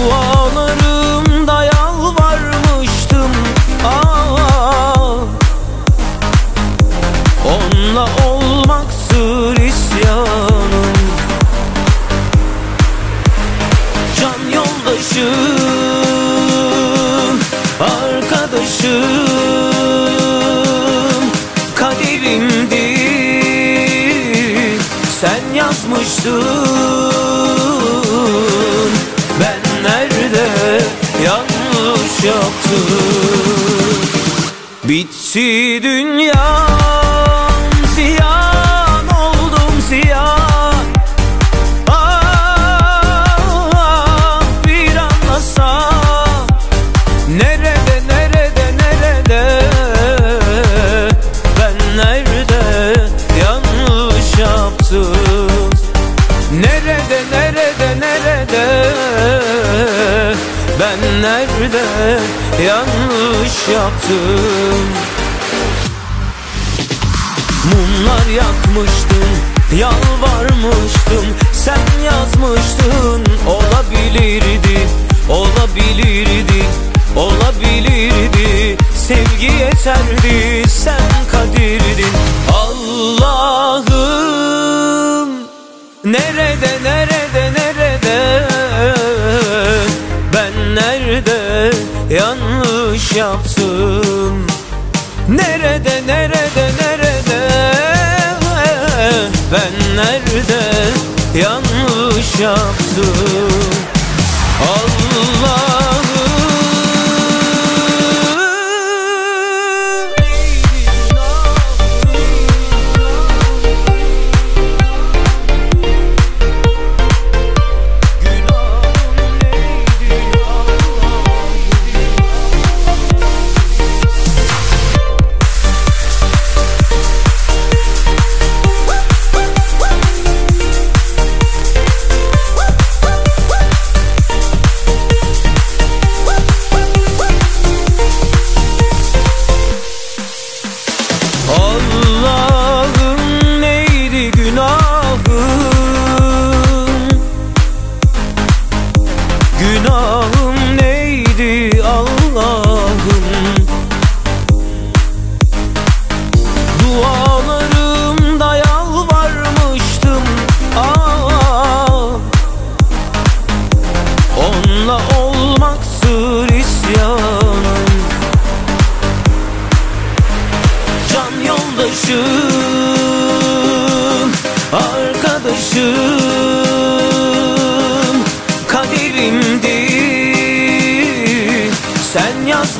Dualarımda yalvarmıştım, onunla olmaktır isyanım. Can yoldaşım, arkadaşım, kaderimdi, sen yazmıştın. Ben nerede yanlış yaptım? Bitti dünyam, ziyan oldum ziyan. Bir anlasan, nerede nerede nerede, ben nerede yanlış yaptım? Nerede nerede nerede, ben nerede yanlış yaptım? Mumlar yakmıştın, yalvarmıştım, sen yazmıştın. Olabilirdi, olabilirdi, olabilirdi. Sevgi yeterdi, sen kadirdin. Allah'ım, nerede nerede nerede, ben nerede yanlış yaptım? Nerede nerede nerede, ben nerede yanlış yaptım? Allah'ım, Allah'ım neydi günahım? Günahım neydi Allah'ım? Dualarımda yalvarmıştım, onunla olmaktır isyanım. Can yoldaşım, arkadaşım, kaderimdi, sen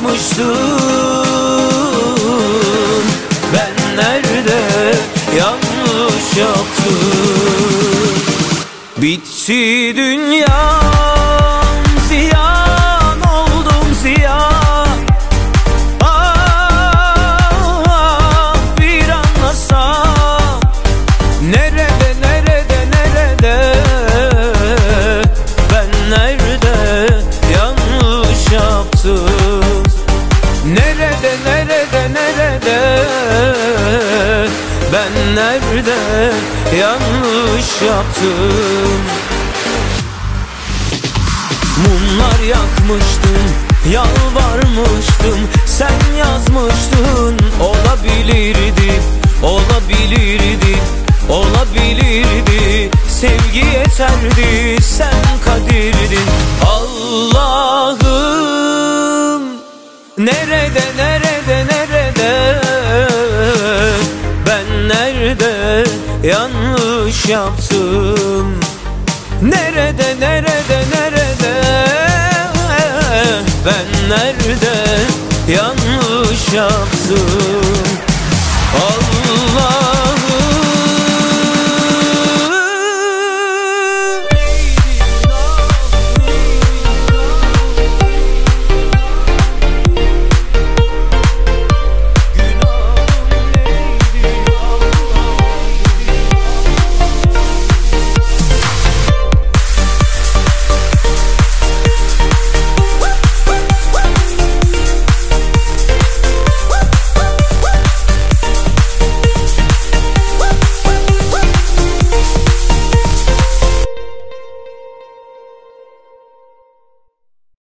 yazmıştın. Ben nerede yanlış yaptım? Bitti dünyam, ziyan oldum ziyan. Bir anlasan, nerede nerede nerede, ben nerede yanlış yaptım? Nerede nerede nerede, ben nerede yanlış yaptım? Mumlar yakmıştın, yalvarmıştım, sen yazmıştın. Olabilirdi, olabilirdi, olabilirdi. Sevgi yeterdi, sen kadirdin. Allah'ım, nerede nerede nerede, ben nerede yanlış yaptım? Nerede nerede nerede, ben nerede yanlış yaptım?